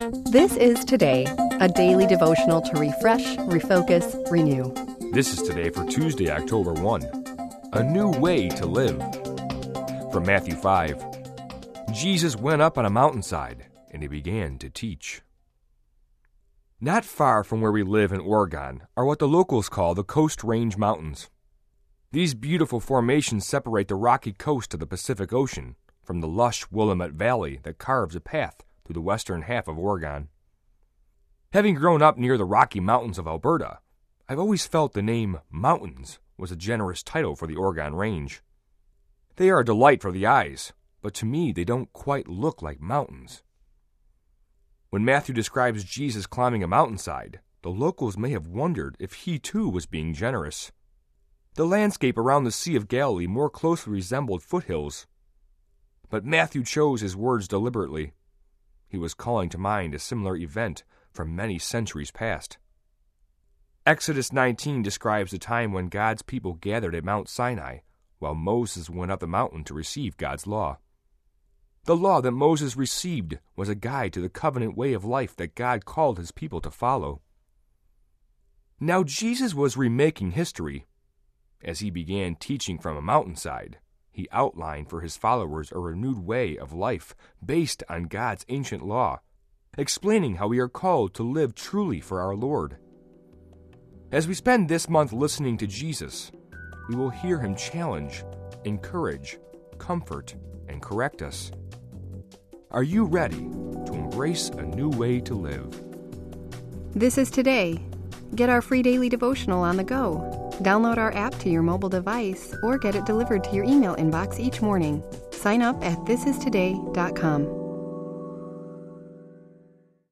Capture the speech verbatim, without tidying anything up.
This is Today, a daily devotional to refresh, refocus, renew. This is Today for Tuesday, October first. A new way to live. From Matthew five. Jesus went up on a mountainside, and he began to teach. Not far from where we live in Oregon are what the locals call the Coast Range Mountains. These beautiful formations separate the rocky coast of the Pacific Ocean from the lush Willamette Valley that carves a path through the western half of Oregon. Having grown up near the Rocky Mountains of Alberta, I've always felt the name mountains was a generous title for the Oregon Range. They are a delight for the eyes, but to me they don't quite look like mountains. When Matthew describes Jesus climbing a mountainside, the locals may have wondered if he too was being generous. The landscape around the Sea of Galilee more closely resembled foothills. But Matthew chose his words deliberately. He was calling to mind a similar event from many centuries past. Exodus nineteen describes the time when God's people gathered at Mount Sinai, while Moses went up the mountain to receive God's law. The law that Moses received was a guide to the covenant way of life that God called his people to follow. Now Jesus was remaking history. As he began teaching from a mountainside, he outlined for his followers a renewed way of life based on God's ancient law, explaining how we are called to live truly for our Lord. As we spend this month listening to Jesus, we will hear him challenge, encourage, comfort, and correct us. Are you ready to embrace a new way to live? This is Today. Get our free daily devotional on the go. Download our app to your mobile device or get it delivered to your email inbox each morning. Sign up at this is today dot com.